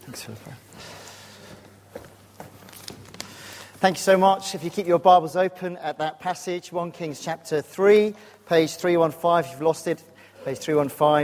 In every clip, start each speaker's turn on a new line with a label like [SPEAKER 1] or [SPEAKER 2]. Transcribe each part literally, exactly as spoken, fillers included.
[SPEAKER 1] Thanks for the prayer. Thank you so much. If you keep your Bibles open at that passage, First Kings chapter three, page three fifteen, if you've lost it, page three fifteen.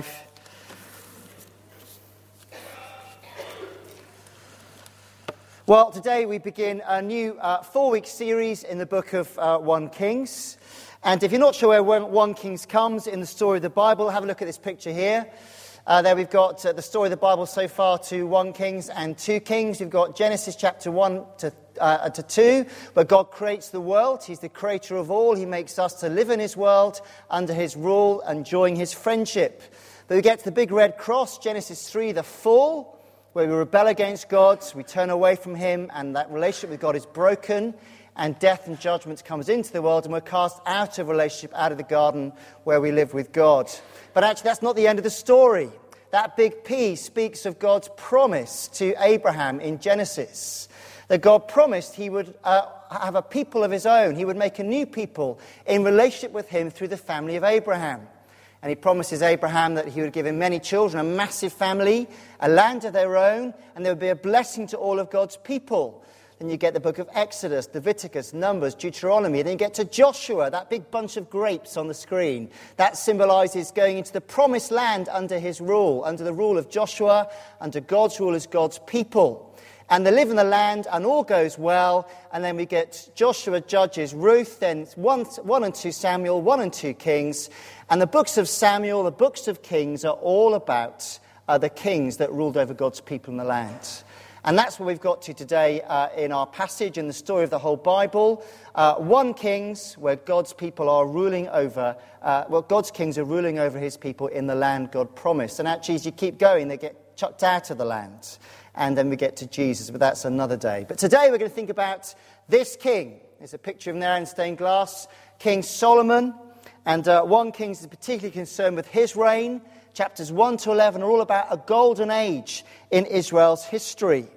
[SPEAKER 1] Well, today we begin a new uh, four-week series in the book of uh, First Kings. And if you're not sure where First Kings comes in the story of the Bible, have a look at this picture here. Uh, there we've got uh, the story of the Bible so far to First Kings and Two Kings. We've got Genesis chapter one to, uh, to two, where God creates the world. He's the creator of all. He makes us to live in his world, under his rule, enjoying his friendship. But we get to the big red cross, Genesis three, the fall, where we rebel against God, we turn away from him, and that relationship with God is broken, and death and judgment comes into the world, and we're cast out of relationship, out of the garden where we live with God. But actually, that's not the end of the story. That big P speaks of God's promise to Abraham in Genesis, that God promised he would uh, have a people of his own. He would make a new people in relationship with him through the family of Abraham. And he promises Abraham that he would give him many children, a massive family, a land of their own, and there would be a blessing to all of God's people. Then you get the book of Exodus, Leviticus, Numbers, Deuteronomy. Then you get to Joshua, that big bunch of grapes on the screen. That symbolizes going into the promised land under his rule, under the rule of Joshua, under God's rule as God's people. And they live in the land, and all goes well. And then we get Joshua, Judges, Ruth, then one, one and two Samuel, one and two Kings. And the books of Samuel, the books of Kings are all about uh, the kings that ruled over God's people in the land. And that's what we've got to today uh, in our passage, in the story of the whole Bible. Uh, First Kings, where God's people are ruling over, uh, well, God's kings are ruling over his people in the land God promised. And actually, as you keep going, they get chucked out of the land. And then we get to Jesus, but that's another day. But today we're going to think about this king. There's a picture of him there in stained glass, King Solomon. And uh, First Kings is particularly concerned with his reign. Chapters one to eleven are all about a golden age in Israel's history.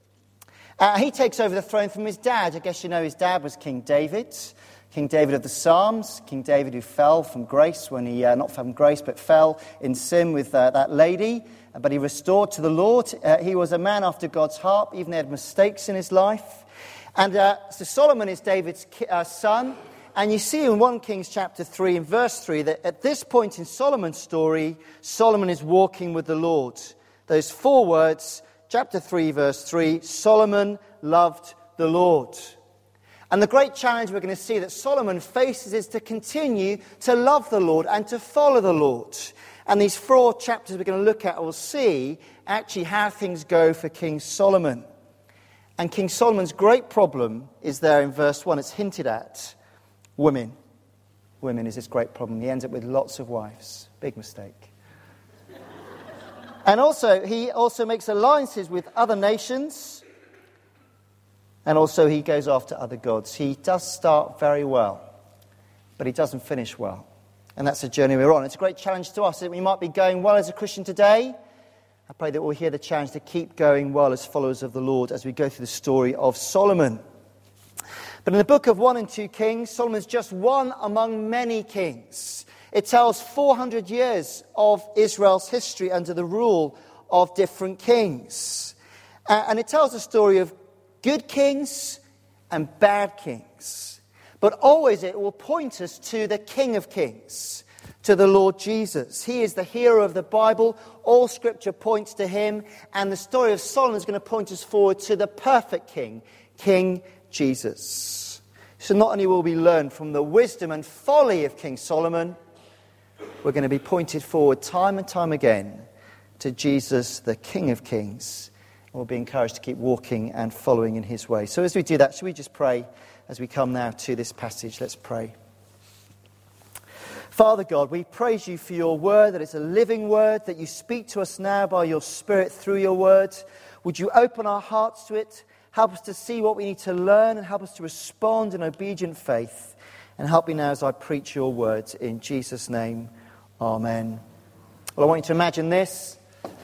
[SPEAKER 1] Uh, he takes over the throne from his dad. I guess you know his dad was King David. King David of the Psalms. King David who fell from grace when he, uh, not from grace, but fell in sin with uh, that lady. But he restored to the Lord. Uh, he was a man after God's heart, even though he had mistakes in his life. And uh, so Solomon is David's ki- uh, son. And you see in First Kings chapter three, in verse three, that at this point in Solomon's story, Solomon is walking with the Lord. Those four words, chapter three, verse three, Solomon loved the Lord. And the great challenge we're going to see that Solomon faces is to continue to love the Lord and to follow the Lord. And these four chapters we're going to look at will see actually how things go for King Solomon. And King Solomon's great problem is there in verse one. It's hinted at. Women. Women is his great problem. He ends up with lots of wives. Big mistake. And also, he also makes alliances with other nations. And also he goes after other gods. He does start very well, but he doesn't finish well. And that's the journey we're on. It's a great challenge to us. We might be going well as a Christian today. I pray that we'll hear the challenge to keep going well as followers of the Lord as we go through the story of Solomon. But in the book of First and Two Kings, Solomon's just one among many kings. It tells four hundred years of Israel's history under the rule of different kings. Uh, and it tells the story of good kings and bad kings. But always it will point us to the King of Kings, to the Lord Jesus. He is the hero of the Bible. All Scripture points to him. And the story of Solomon is going to point us forward to the perfect King, King Jesus. So not only will we learn from the wisdom and folly of King Solomon, we're going to be pointed forward time and time again to Jesus, the King of Kings. We'll be encouraged to keep walking and following in his way. So as we do that, should we just pray as we come now to this passage? Let's pray. Father God, we praise you for your word, that it's a living word, that you speak to us now by your Spirit through your word. Would you open our hearts to it? Help us to see what we need to learn and help us to respond in obedient faith. And help me now as I preach your words. In Jesus' name, amen. Well, I want you to imagine this.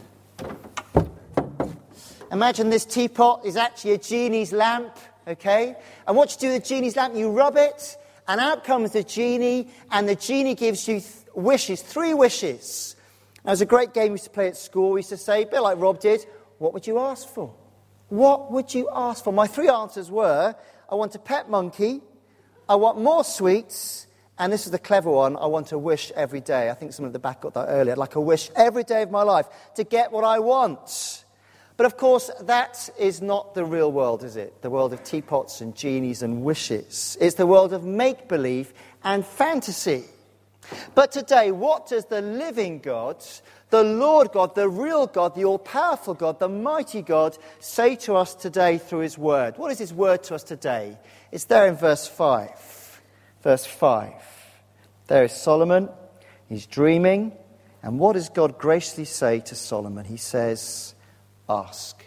[SPEAKER 1] Imagine this teapot is actually a genie's lamp, okay? And what you do with the genie's lamp, you rub it, and out comes the genie, and the genie gives you th- wishes, three wishes. Now, it was a great game we used to play at school. We used to say, a bit like Rob did, what would you ask for? What would you ask for? My three answers were, I want a pet monkey, I want more sweets, and this is the clever one, I want a wish every day. I think someone at the back got that earlier. I'd like a wish every day of my life to get what I want. But of course, that is not the real world, is it? The world of teapots and genies and wishes. It's the world of make-believe and fantasy. But today, what does the living God, the Lord God, the real God, the all-powerful God, the mighty God, say to us today through his word? What is his word to us today? It's there in verse five. Verse five. There is Solomon. He's dreaming. And what does God graciously say to Solomon? He says, ask.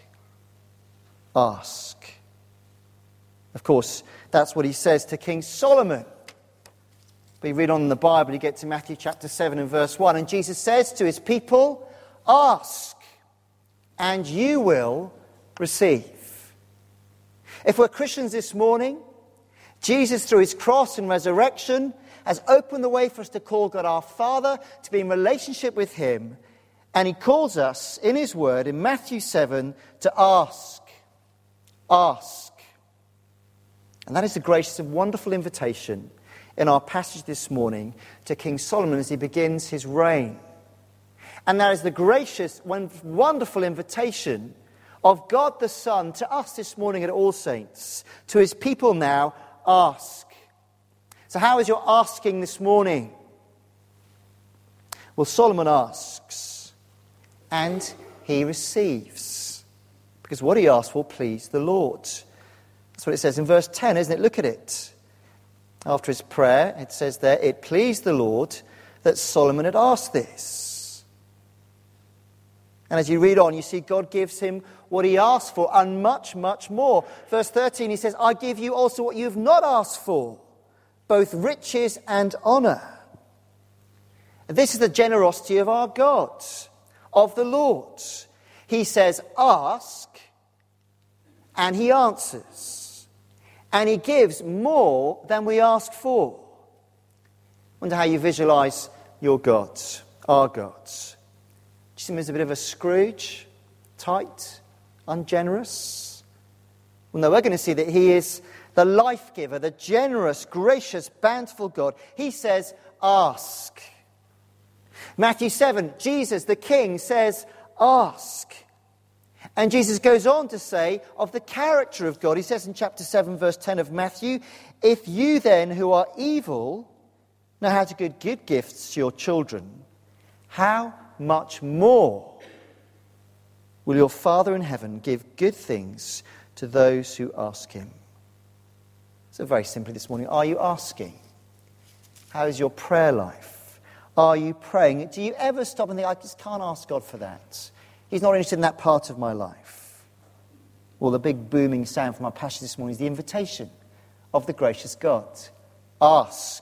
[SPEAKER 1] Ask. Of course, that's what he says to King Solomon. But you read on in the Bible, you get to Matthew chapter seven and verse one, and Jesus says to his people, ask, and you will receive. If we're Christians this morning, Jesus, through his cross and resurrection, has opened the way for us to call God our Father, to be in relationship with him, and he calls us in his word in Matthew seven to ask. Ask. And that is the gracious and wonderful invitation in our passage this morning to King Solomon as he begins his reign. And that is the gracious, wonderful invitation of God the Son to us this morning at All Saints, to his people now, ask. So how is your asking this morning? Well, Solomon asks, and he receives. Because what he asked for pleased the Lord. That's what it says in verse ten, isn't it? Look at it. After his prayer, it says there, it pleased the Lord that Solomon had asked this. And as you read on, you see God gives him what he asked for and much, much more. Verse thirteen, he says, I give you also what you have not asked for, both riches and honour. This is the generosity of our God, of the Lord. He says, ask, and he answers. And he gives more than we ask for. Wonder how you visualise your God, our God. Do you see him as a bit of a Scrooge? Tight? Ungenerous? Well, no, we're going to see that he is the life giver, the generous, gracious, bountiful God. He says, ask. Matthew seven, Jesus, the King, says, ask. And Jesus goes on to say of the character of God. He says in chapter seven, verse ten of Matthew, if you then who are evil know how to give good gifts to your children, how much more will your Father in heaven give good things to those who ask him? So very simply this morning, are you asking? How is your prayer life? Are you praying? Do you ever stop and think, I just can't ask God for that? He's not interested in that part of my life. Well, the big booming sound from our passage this morning is the invitation of the gracious God. Ask.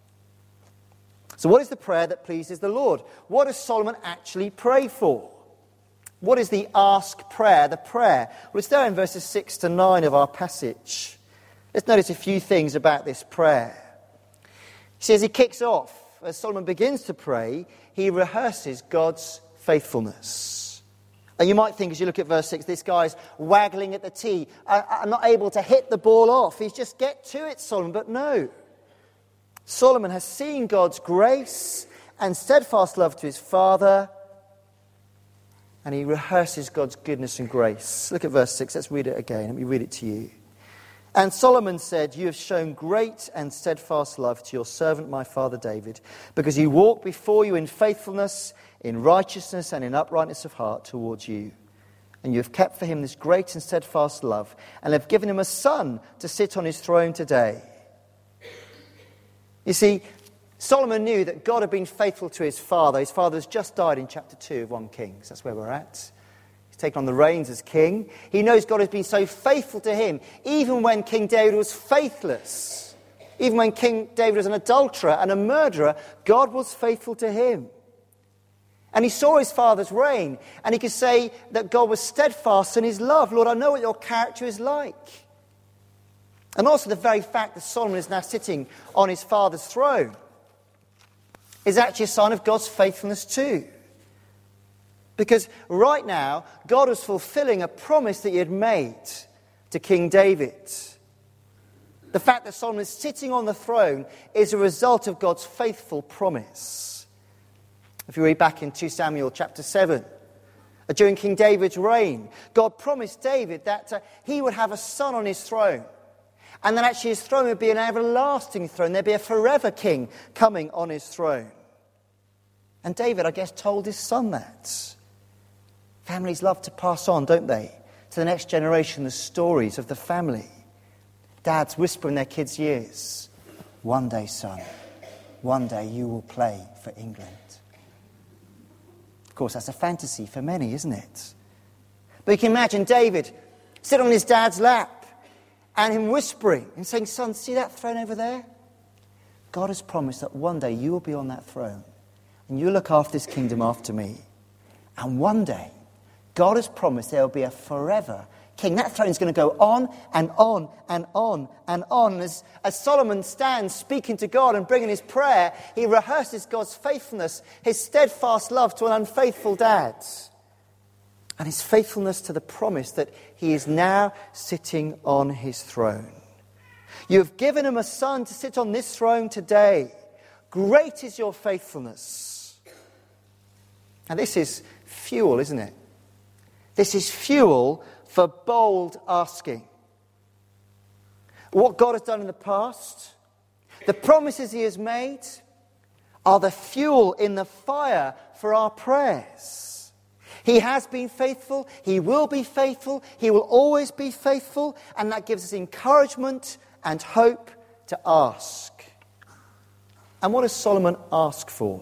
[SPEAKER 1] So what is the prayer that pleases the Lord? What does Solomon actually pray for? What is the ask prayer, the prayer? Well, it's there in verses six to nine of our passage. Let's notice a few things about this prayer. He says he kicks off, as Solomon begins to pray, he rehearses God's faithfulness. And you might think, as you look at verse six, this guy's waggling at the tee. I, I'm not able to hit the ball off. He's just, get to it, Solomon. But no. Solomon has seen God's grace and steadfast love to his father, and he rehearses God's goodness and grace. Look at verse six. Let's read it again. Let me read it to you. And Solomon said, you have shown great and steadfast love to your servant, my father David, because he walked before you in faithfulness, in righteousness and in uprightness of heart towards you. And you have kept for him this great and steadfast love, and have given him a son to sit on his throne today. You see, Solomon knew that God had been faithful to his father. His father has just died in chapter two of First Kings. That's where we're at. He's taken on the reins as king. He knows God has been so faithful to him, even when King David was faithless. Even when King David was an adulterer and a murderer, God was faithful to him. And he saw his father's reign, and he could say that God was steadfast in his love. Lord, I know what your character is like. And also the very fact that Solomon is now sitting on his father's throne is actually a sign of God's faithfulness too. Because right now, God was fulfilling a promise that he had made to King David. The fact that Solomon is sitting on the throne is a result of God's faithful promise. If you read back in Second Samuel chapter seven, during King David's reign, God promised David that uh, he would have a son on his throne. And then actually his throne would be an everlasting throne. There'd be a forever king coming on his throne. And David, I guess, told his son that. Families love to pass on, don't they, to the next generation the stories of the family. Dads whisper in their kids' ears, "One day, son, one day you will play for England." Of course, that's a fantasy for many, isn't it? But you can imagine David sitting on his dad's lap and him whispering and saying, "Son, see that throne over there? God has promised that one day you will be on that throne and you'll look after this kingdom after me. And one day, God has promised there will be a forever king. That throne's going to go on and on and on and on." And as, as Solomon stands speaking to God and bringing his prayer, he rehearses God's faithfulness, his steadfast love to an unfaithful dad, and his faithfulness to the promise that he is now sitting on his throne. "You have given him a son to sit on this throne today. Great is your faithfulness." And this is fuel, isn't it? This is fuel for bold asking. What God has done in the past, the promises he has made, are the fuel in the fire for our prayers. He has been faithful, he will be faithful, he will always be faithful, and that gives us encouragement and hope to ask. And what does Solomon ask for?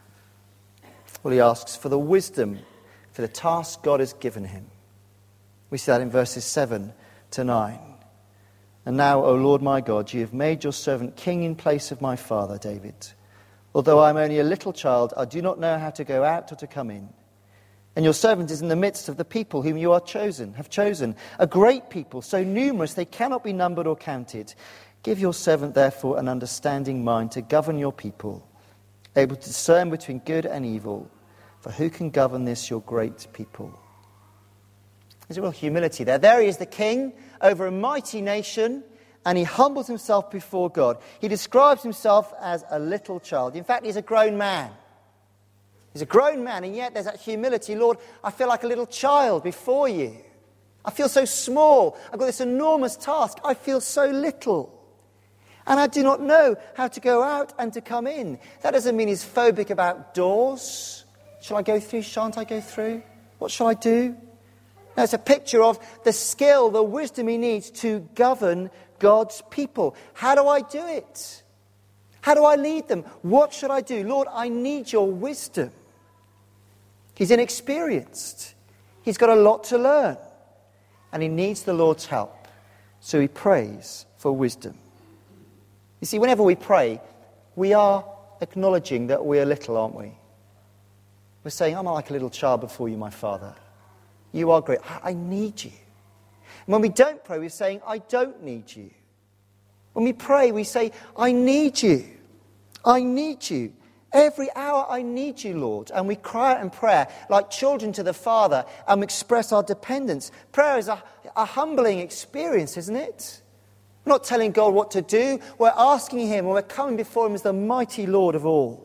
[SPEAKER 1] Well, he asks for the wisdom for the task God has given him. We see that in verses seven to nine. "And now, O Lord my God, you have made your servant king in place of my father David. Although I am only a little child, I do not know how to go out or to come in. And your servant is in the midst of the people whom you are chosen, have chosen, a great people, so numerous they cannot be numbered or counted. Give your servant, therefore, an understanding mind to govern your people, able to discern between good and evil. For who can govern this, your great people?" There's a real humility there. There he is, the king over a mighty nation, and he humbles himself before God. He describes himself as a little child. In fact, he's a grown man. He's a grown man, and yet there's that humility. "Lord, I feel like a little child before you. I feel so small. I've got this enormous task. I feel so little. And I do not know how to go out and to come in." That doesn't mean he's phobic about doors. Shall I go through? Shan't I go through? What shall I do? No, it's a picture of the skill, the wisdom he needs to govern God's people. How do I do it? How do I lead them? What should I do? Lord, I need your wisdom. He's inexperienced. He's got a lot to learn. And he needs the Lord's help. So he prays for wisdom. You see, whenever we pray, we are acknowledging that we are little, aren't we? We're saying, "I'm like a little child before you, my Father. You are great. I need you." And when we don't pray, we're saying, "I don't need you." When we pray, we say, "I need you. I need you. Every hour I need you, Lord." And we cry out in prayer like children to the Father and we express our dependence. Prayer is a, a humbling experience, isn't it? We're not telling God what to do. We're asking him, and we're coming before him as the mighty Lord of all.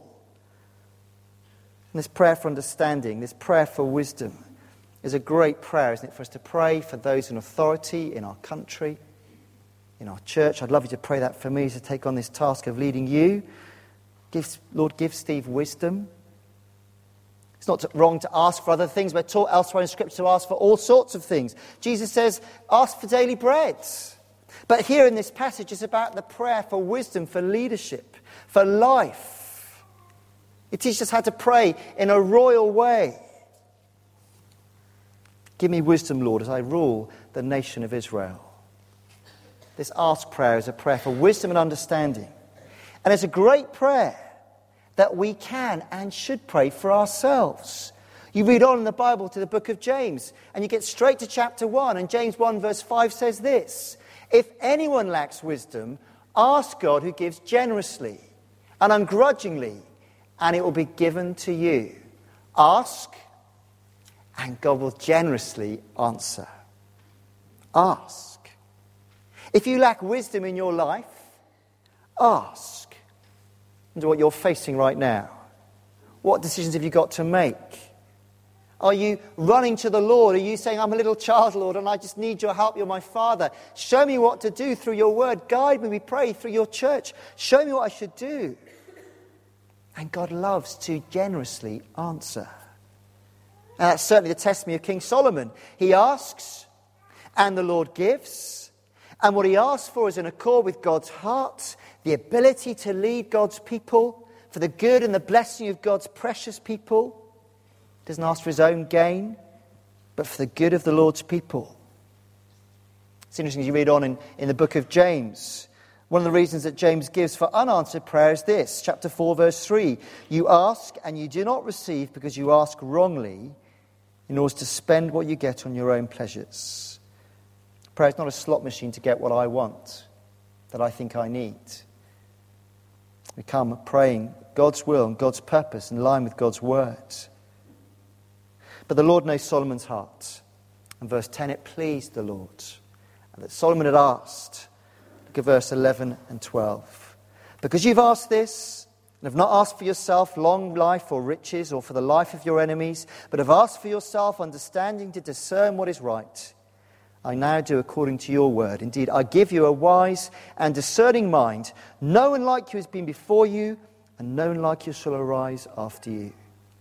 [SPEAKER 1] And this prayer for understanding, this prayer for wisdom, is a great prayer, isn't it, for us to pray for those in authority in our country, in our church. I'd love you to pray that for me to take on this task of leading you. Give, Lord, give Steve wisdom. It's not wrong to ask for other things. We're taught elsewhere in Scripture to ask for all sorts of things. Jesus says, ask for daily bread. But here in this passage, it's about the prayer for wisdom, for leadership, for life. It teaches us how to pray in a royal way. Give me wisdom, Lord, as I rule the nation of Israel. This ask prayer is a prayer for wisdom and understanding. And it's a great prayer that we can and should pray for ourselves. You read on in the Bible to the book of James, and you get straight to chapter one, and James one verse five says this: "If anyone lacks wisdom, ask God who gives generously and ungrudgingly, and it will be given to you." Ask, and God will generously answer. Ask. If you lack wisdom in your life, ask. Wonder what you're facing right now. What decisions have you got to make? Are you running to the Lord? Are you saying, I'm a little child, Lord, and I just need your help. You're my Father. Show me what to do through your word. Guide me, we pray, through your church. Show me what I should do. And God loves to generously answer. And that's certainly the testimony of King Solomon. He asks, and the Lord gives. And what he asks for is in accord with God's heart, the ability to lead God's people for the good and the blessing of God's precious people. He doesn't ask for his own gain, but for the good of the Lord's people. It's interesting as you read on in, in the book of James. One of the reasons that James gives for unanswered prayer is this, chapter four, verse three. You ask and you do not receive because you ask wrongly in order to spend what you get on your own pleasures. Prayer is not a slot machine to get what I want, that I think I need. We come praying God's will and God's purpose in line with God's word. But the Lord knows Solomon's heart. In verse ten, it pleased the Lord. And that Solomon had asked. Look at verse eleven and twelve. Because you've asked this, and have not asked for yourself long life or riches or for the life of your enemies, but have asked for yourself understanding to discern what is right, I now do according to your word. Indeed, I give you a wise and discerning mind. No one like you has been before you, and no one like you shall arise after you.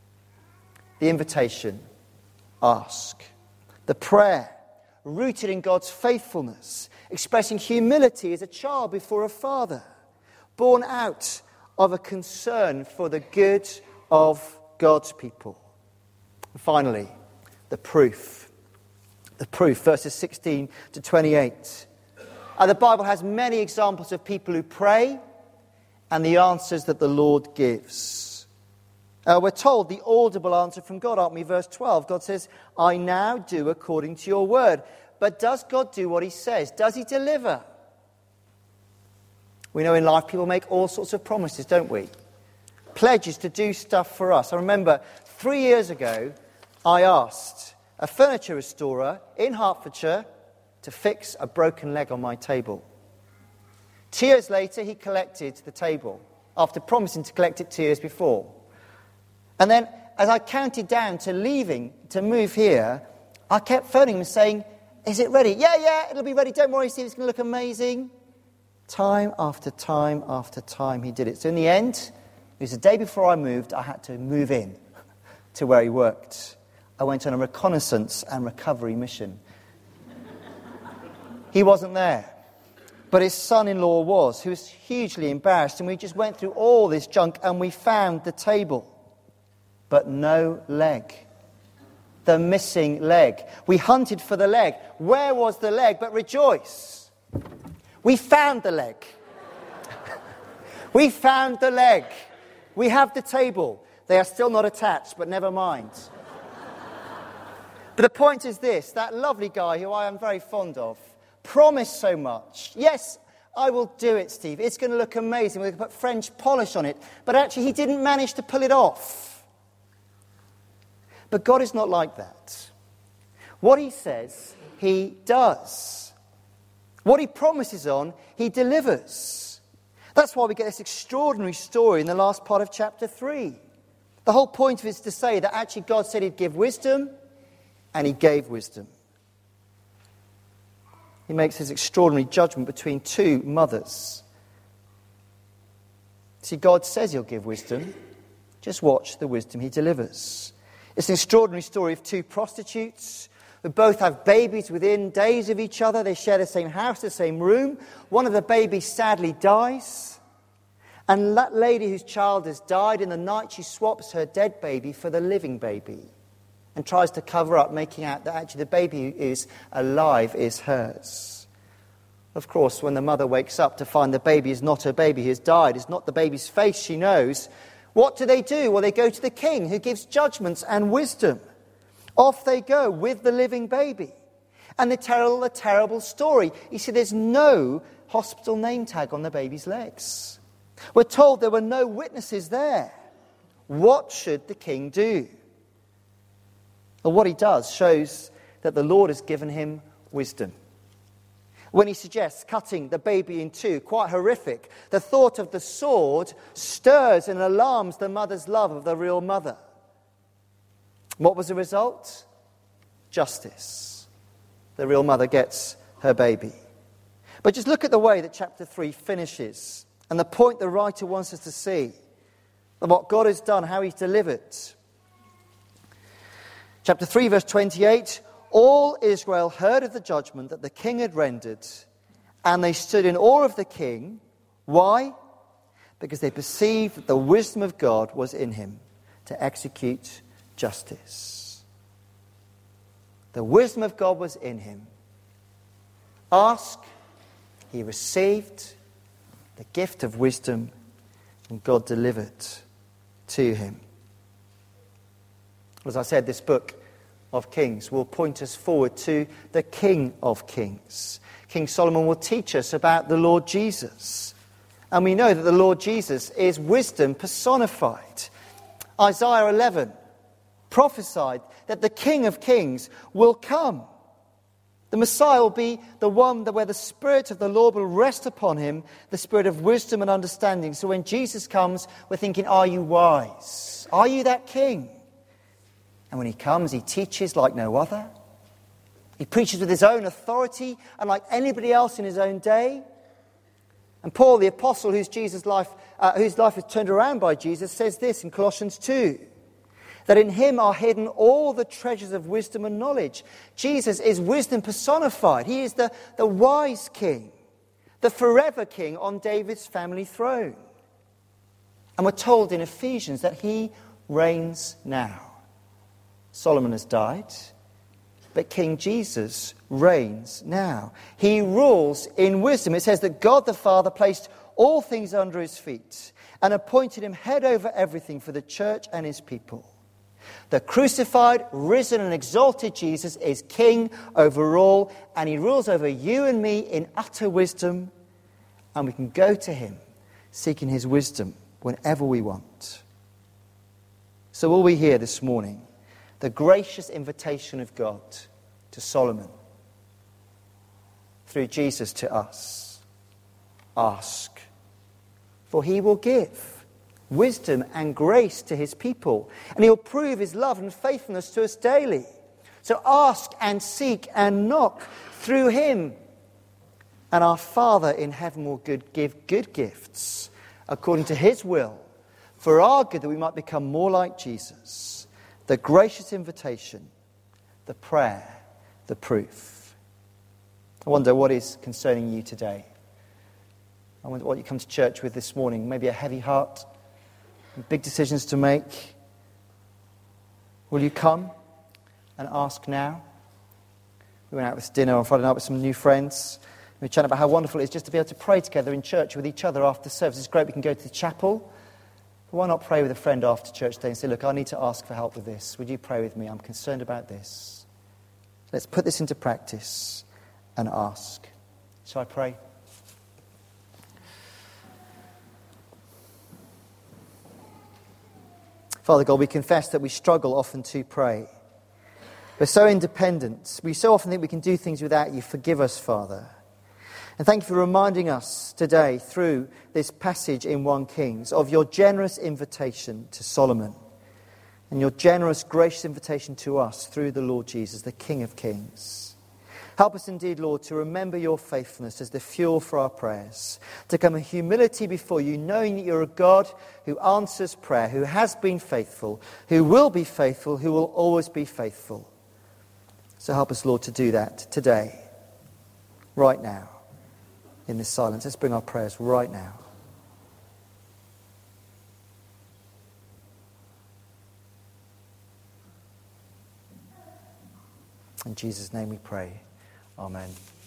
[SPEAKER 1] The invitation, ask. The prayer, rooted in God's faithfulness, expressing humility as a child before a father, born out of a concern for the good of God's people. And finally, the proof. The proof, verses sixteen to twenty-eight. Uh, the Bible has many examples of people who pray and the answers that the Lord gives. Uh, we're told the audible answer from God, aren't we? Verse twelve, God says, I now do according to your word. But does God do what he says? Does he deliver? We know in life people make all sorts of promises, don't we? Pledges to do stuff for us. I remember three years ago, I asked a furniture restorer in Hertfordshire to fix a broken leg on my table. Two years later, he collected the table, after promising to collect it two years before. And then, as I counted down to leaving, to move here, I kept phoning him and saying, is it ready? Yeah, yeah, it'll be ready. Don't worry, Steve, it's going to look amazing. Time after time after time, he did it. So in the end, it was the day before I moved, I had to move in to where he worked. I went on a reconnaissance and recovery mission. He wasn't there, but his son-in-law was, who was hugely embarrassed, and we just went through all this junk and we found the table, but no leg. The missing leg. We hunted for the leg. Where was the leg? But rejoice. We found the leg. We found the leg. We have the table. They are still not attached, but never mind. But the point is this, that lovely guy who I am very fond of promised so much. Yes, I will do it, Steve. It's going to look amazing. We're going to put French polish on it. But actually, he didn't manage to pull it off. But God is not like that. What he says, he does. What he promises on, he delivers. That's why we get this extraordinary story in the last part of chapter three. The whole point of it is to say that actually God said he'd give wisdom, and he gave wisdom. He makes his extraordinary judgment between two mothers. See, God says he'll give wisdom. Just watch the wisdom he delivers. It's an extraordinary story of two prostitutes who both have babies within days of each other. They share the same house, the same room. One of the babies sadly dies. And that lady whose child has died, in the night she swaps her dead baby for the living baby and tries to cover up, making out that actually the baby who is alive is hers. Of course, when the mother wakes up to find the baby is not her baby, he has died, it's not the baby's face she knows, what do they do? Well, they go to the king who gives judgments and wisdom. Off they go with the living baby. And they tell a terrible story. You see, there's no hospital name tag on the baby's legs. We're told there were no witnesses there. What should the king do? Well, what he does shows that the Lord has given him wisdom. When he suggests cutting the baby in two, quite horrific, the thought of the sword stirs and alarms the mother's love of the real mother. What was the result? Justice. The real mother gets her baby. But just look at the way that chapter three finishes and the point the writer wants us to see of what God has done, how he's delivered. Chapter three, verse twenty-eight, all Israel heard of the judgment that the king had rendered, and they stood in awe of the king. Why? Because they perceived that the wisdom of God was in him to execute justice. The wisdom of God was in him. Ask, he received the gift of wisdom, and God delivered to him. As I said, this book of Kings will point us forward to the King of Kings. King Solomon will teach us about the Lord Jesus. And we know that the Lord Jesus is wisdom personified. Isaiah eleven prophesied that the King of Kings will come. The Messiah will be the one that where the Spirit of the Lord will rest upon him, the Spirit of wisdom and understanding. So when Jesus comes, we're thinking, are you wise? Are you that King? And when he comes, he teaches like no other. He preaches with his own authority, unlike anybody else in his own day. And Paul, the apostle, whose Jesus' life, uh, whose life is turned around by Jesus, says this in Colossians two, that in him are hidden all the treasures of wisdom and knowledge. Jesus is wisdom personified. He is the, the wise king, the forever king on David's family throne. And we're told in Ephesians that he reigns now. Solomon has died, but King Jesus reigns now. He rules in wisdom. It says that God the Father placed all things under his feet and appointed him head over everything for the church and his people. The crucified, risen and exalted Jesus is king over all, and he rules over you and me in utter wisdom, and we can go to him seeking his wisdom whenever we want. So will we hear this morning the gracious invitation of God to Solomon through Jesus to us? Ask, for he will give wisdom and grace to his people, and he'll prove his love and faithfulness to us daily. So ask and seek and knock through him, and our Father in heaven will good, give good gifts according to his will, for our good, that we might become more like Jesus. The gracious invitation, the prayer, the proof. I wonder what is concerning you today. I wonder what you come to church with this morning. Maybe a heavy heart, big decisions to make. Will you come and ask now? We went out with dinner on Friday night with some new friends. We were chatting about how wonderful it is just to be able to pray together in church with each other after service. It's great we can go to the chapel. But why not pray with a friend after church today and say, look, I need to ask for help with this. Would you pray with me? I'm concerned about this. Let's put this into practice and ask. Shall I pray? Father God, we confess that we struggle often to pray. We're so independent. We so often think we can do things without you. Forgive us, Father. And thank you for reminding us today through this passage in First Kings of your generous invitation to Solomon and your generous, gracious invitation to us through the Lord Jesus, the King of Kings. Help us indeed, Lord, to remember your faithfulness as the fuel for our prayers, to come in humility before you, knowing that you're a God who answers prayer, who has been faithful, who will be faithful, who will always be faithful. So help us, Lord, to do that today, right now. In this silence, let's bring our prayers right now. In Jesus' name we pray. Amen.